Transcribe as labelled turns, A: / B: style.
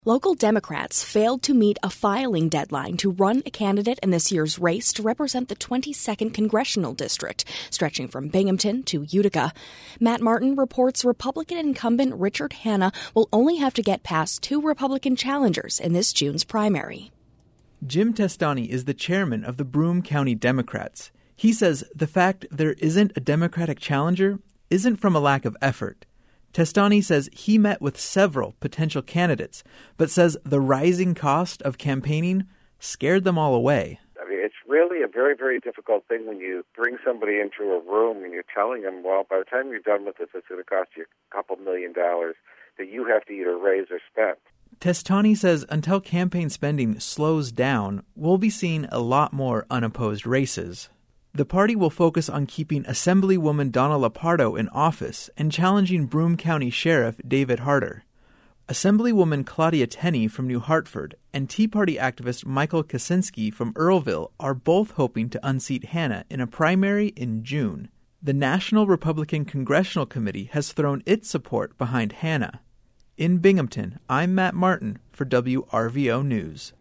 A: Local Democrats failed to meet a filing deadline to run a candidate in this year's race to represent the 22nd Congressional District, stretching from Binghamton to Utica. Matt Martin reports Republican incumbent Richard Hanna will only have to get past 2 Republican challengers in this June's primary.
B: Jim Testani is the chairman of the Broome County Democrats. He says the fact there isn't a Democratic challenger isn't from a lack of effort. Testani says he met with several potential candidates, but says the rising cost of campaigning scared them all away.
C: I mean, it's really a very, very difficult thing when you bring somebody into a room and you're telling them, well, by the time you're done with this, it's going to cost you a couple $1 million that you have to either raise or spend.
B: Testani says until campaign spending slows down, we'll be seeing a lot more unopposed races. The party will focus on keeping Assemblywoman Donna Lopardo in office and challenging Broome County Sheriff David Harder. Assemblywoman Claudia Tenney from New Hartford and Tea Party activist Michael Kaczynski from Earlville are both hoping to unseat Hanna in a primary in June. The National Republican Congressional Committee has thrown its support behind Hanna. In Binghamton, I'm Matt Martin for WRVO News.